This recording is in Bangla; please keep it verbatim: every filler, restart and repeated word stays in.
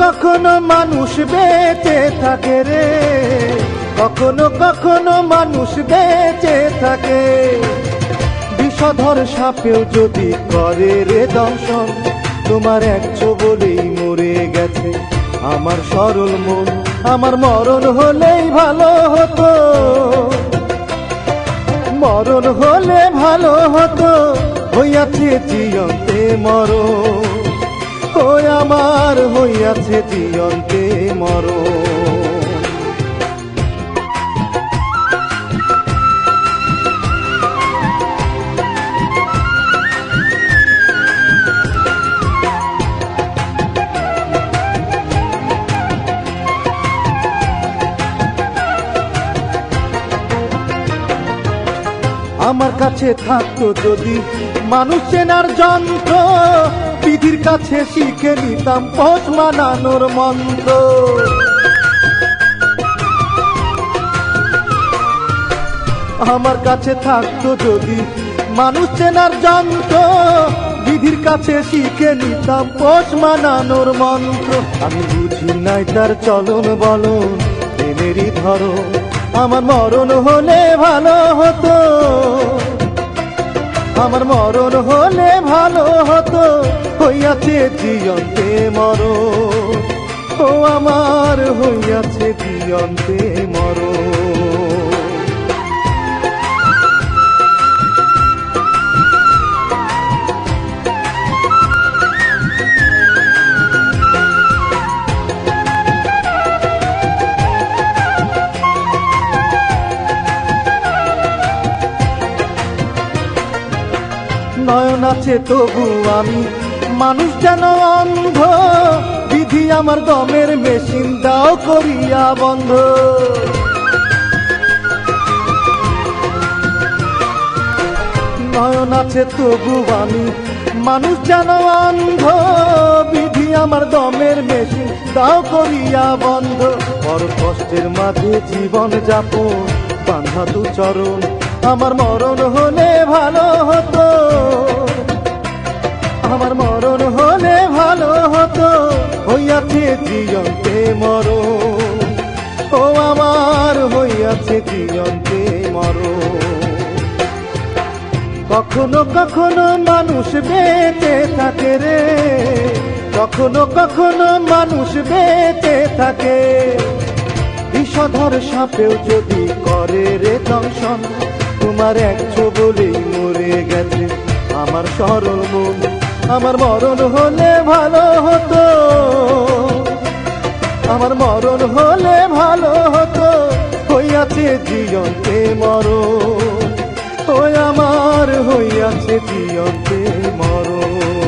কখনো মানুষ বেঁচে থাকে রে, কখনো কখনো মানুষ বেঁচে থাকে। বিষধর সাপেও যদি করে রে দংশন, তোমার একশো বলেই মরে গেছে আমার সরল মন। আমার মরণ হলেই ভালো হতো, মরণ হলে ভালো হতো, হইয়াছে জিয়ন্তে মরণ, ওই আমার হইয়াছে জিয়ন্তে মরণ। আমার কাছে থাকতো যদি মানুষ চেনার যন্ত্র, বিধির কাছে শিখে নিতাম পোষ মানানোর মন্ত্র। আমার কাছে থাকতো যদি মানুষ চেনার যন্ত্র, বিধির কাছে শিখে নিতাম পোষ মানানোর মন্ত্র। আমি বুঝি নাই তার চলন বলন, প্রেমেরই ধরন, আমার মরণ হলে ভালো হতো, আমার মরণ হলে ভালো হতো, হইয়াছে জিয়ন্তে মরণ, ও আমার হইয়াছে জিয়ন্তে মরণ। নয়ন আছে তবু আমি মানুষ যেন অন্ধ, বিধি আমার দমের মেশিন দাও করিয়া বন্ধ। নয়ন আছে তবু আমি মানুষ যেন অন্ধ, বিধি আমার দমের মেশিন দাও করিয়া বন্ধ। বড় কষ্টের মাঝে জীবন যাপন, বাঁধা দু চরণ, আমার মরণ হলে ভালো হতো, আমার মরণ হলে ভালো হতো, হইয়াছে জিয়ন্তে মরণ, ও আমার হইয়াছে জিয়ন্তে মরণ। কখনো কখনো মানুষ বেঁচে থাকে রে, কখনো কখনো মানুষ বেঁচে থাকে। বিষধর সাপেও যদি করে রে দংশন, তোমার একশো বলেই মরে গেছে আমার সরল মন। আমার মরণ হলে ভালো হতো, আমার মরণ হলে ভালো হতো, হইয়াছে জিয়ন্তে মরণ, ওই আমার হইয়াছে জিয়ন্তে মরণ।